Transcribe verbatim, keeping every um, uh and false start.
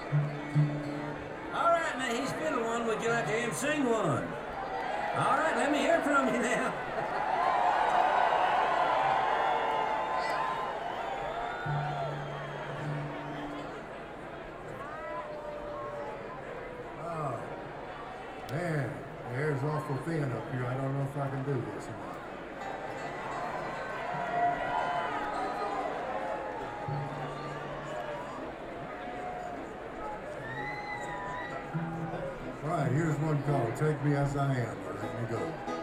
All right, now he's fiddle one. Would you like to hear him sing one? All right, let me hear from you now. Oh, man, the air's awful thin up here. I don't know if I can do this or not. All right, here's one called Take Me As I Am, or Let Me Go.